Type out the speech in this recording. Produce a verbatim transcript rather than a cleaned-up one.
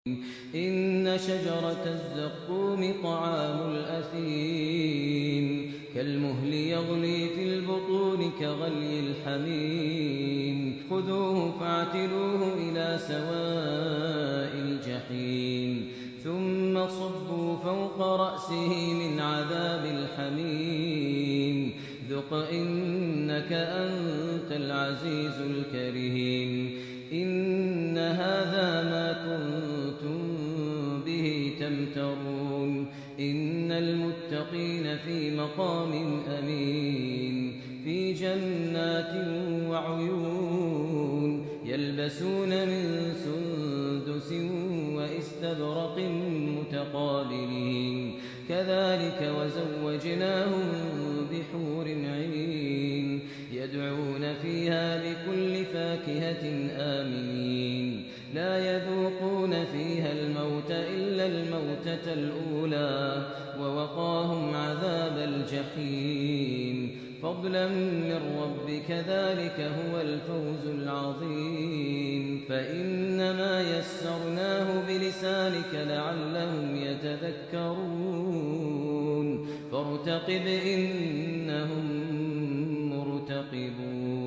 إن شجرة الزقوم طعام الأثيم كالمهل يغلي في البطون كغلي الحميم خذوه فاعتلوه إلى سواء الجحيم ثم صبوا فوق رأسه من عذاب الحميم ذق إنك أنت العزيز الكريم إن هذا ما كنتم به تمترون إن المتقين في مقام أمين في جنات وعيون يلبسون من سندس وإستبرق متقابلين كذلك وزوجناهم بحور عين يدعون فيها بكل فاكهة آمنين لا يذوقون فيها الموت إلا الموتة الأولى ووقاهم عذاب الجحيم فضلا من ربك ذلك هو الفوز العظيم فإنما يسرناه بلسانك لعلهم يتذكرون فارتقب إنهم مرتقبون